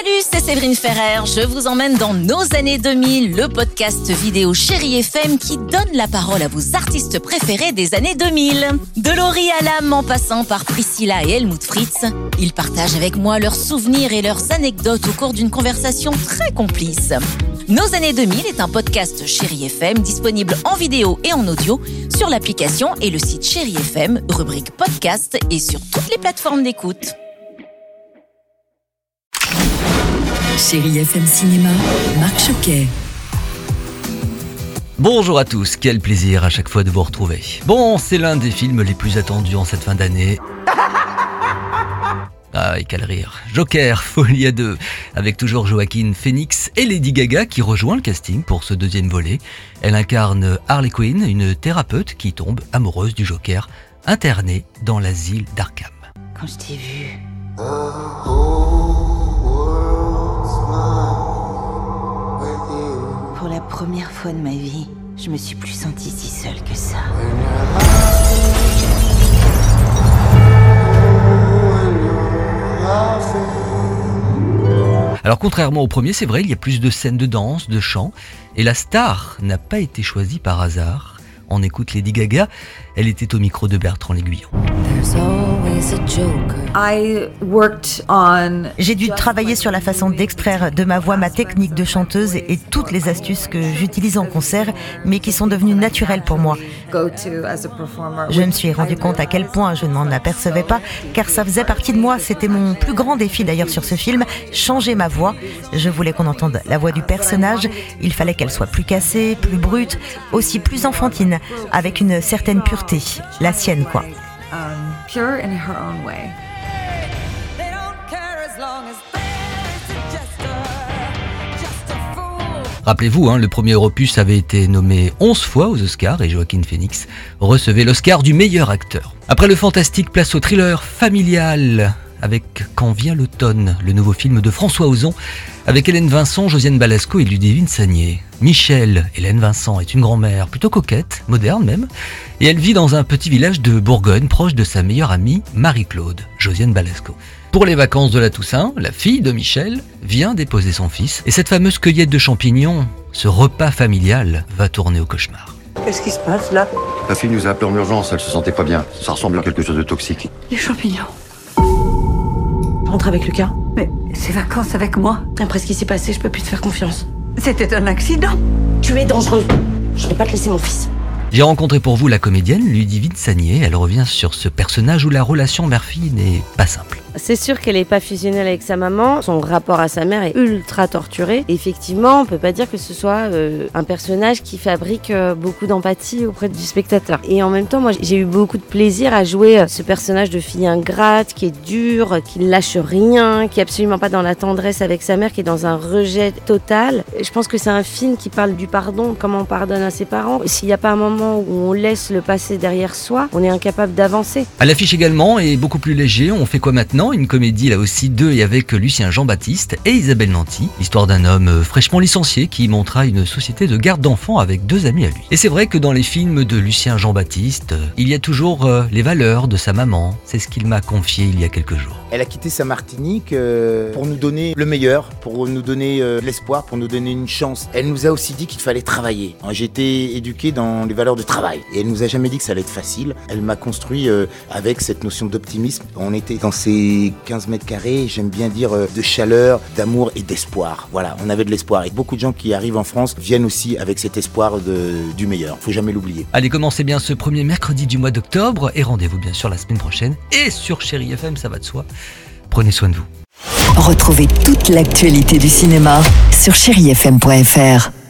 Salut, c'est Séverine Ferrer. Je vous emmène dans nos années 2000, le podcast vidéo Chérie FM qui donne la parole à vos artistes préférés des années 2000. De Laurie Hallam en passant par Priscilla et Helmut Fritz, ils partagent avec moi leurs souvenirs et leurs anecdotes au cours d'une conversation très complice. Nos années 2000 est un podcast Chérie FM disponible en vidéo et en audio sur l'application et le site Chérie FM, rubrique podcast et sur toutes les plateformes d'écoute. Chérie FM Cinéma, Marc Choquet. Bonjour à tous, quel plaisir à chaque fois de vous retrouver. Bon, c'est l'un des films les plus attendus en cette fin d'année. Ah, et quel rire. Joker, Folie à deux, avec toujours Joaquin Phoenix et Lady Gaga qui rejoint le casting pour ce deuxième volet. Elle incarne Harley Quinn, une thérapeute qui tombe amoureuse du Joker, internée dans l'asile d'Arkham. Quand je t'ai vu, pour la première fois de ma vie, je me suis plus sentie si seule que ça. Alors contrairement au premier, c'est vrai, il y a plus de scènes de danse, de chant, et la star n'a pas été choisie par hasard. On écoute Lady Gaga, elle était au micro de Bertrand L'Aiguillon. J'ai dû travailler sur la façon d'extraire de ma voix ma technique de chanteuse et toutes les astuces que j'utilise en concert, mais qui sont devenues naturelles pour moi. Je me suis rendu compte à quel point je ne m'en apercevais pas, car ça faisait partie de moi. C'était mon plus grand défi d'ailleurs sur ce film, changer ma voix. Je voulais qu'on entende la voix du personnage. Il fallait qu'elle soit plus cassée, plus brute, aussi plus enfantine, avec une certaine pureté, la sienne quoi. Pure in her own way. Rappelez-vous, le premier opus avait été nommé 11 fois aux Oscars et Joaquin Phoenix recevait l'Oscar du meilleur acteur. Après le fantastique, place au thriller familial avec Quand vient l'automne, le nouveau film de François Ozon avec Hélène Vincent, Josiane Balasco et Ludivine Sagnier. Michelle, Hélène Vincent, est une grand-mère plutôt coquette, moderne même, et elle vit dans un petit village de Bourgogne proche de sa meilleure amie Marie-Claude, Josiane Balasco. Pour les vacances de la Toussaint, la fille de Michel vient déposer son fils et cette fameuse cueillette de champignons, ce repas familial, va tourner au cauchemar. Qu'est-ce qui se passe là? La fille nous a appelé en urgence, elle se sentait pas bien. Ça ressemble à quelque chose de toxique. Les champignons. Rentre avec Lucas. Mais ces vacances avec moi. Après ce qui s'est passé, je peux plus te faire confiance. C'était un accident. Tu es dangereux. Je vais pas te laisser mon fils. J'ai rencontré pour vous la comédienne Ludivine Sagnier. Elle revient sur ce personnage où la relation mère-fille n'est pas simple. C'est sûr qu'elle n'est pas fusionnelle avec sa maman. Son rapport à sa mère est ultra torturé. Effectivement, on peut pas dire que ce soit un personnage qui fabrique beaucoup d'empathie auprès du spectateur. Et en même temps, moi, j'ai eu beaucoup de plaisir à jouer ce personnage de fille ingrate, qui est dure, qui ne lâche rien, qui est absolument pas dans la tendresse avec sa mère, qui est dans un rejet total. Je pense que c'est un film qui parle du pardon, comment on pardonne à ses parents. S'il n'y a pas un moment où on laisse le passé derrière soi, on est incapable d'avancer. À l'affiche également, et beaucoup plus léger, On fait quoi maintenant ? Une comédie là aussi de et avec Lucien Jean-Baptiste et Isabelle Nanty. L'histoire d'un homme fraîchement licencié qui montera une société de garde d'enfants avec deux amis à lui. Et c'est vrai que dans les films de Lucien Jean-Baptiste, il y a toujours les valeurs de sa maman. C'est ce qu'il m'a confié il y a quelques jours. Elle a quitté sa Martinique pour nous donner le meilleur, pour nous donner l'espoir, pour nous donner une chance. Elle nous a aussi dit qu'il fallait travailler. J'ai été éduqué dans les valeurs de travail et elle nous a jamais dit que ça allait être facile. Elle m'a construit avec cette notion d'optimisme. On était dans ces 15 mètres carrés, j'aime bien dire de chaleur, d'amour et d'espoir. Voilà, on avait de l'espoir. Et beaucoup de gens qui arrivent en France viennent aussi avec cet espoir du meilleur. Faut jamais l'oublier. Allez, commencez bien ce premier mercredi du mois d'octobre et rendez-vous bien sûr la semaine prochaine. Et sur Chérie FM, ça va de soi. Prenez soin de vous. Retrouvez toute l'actualité du cinéma sur chérifm.fr.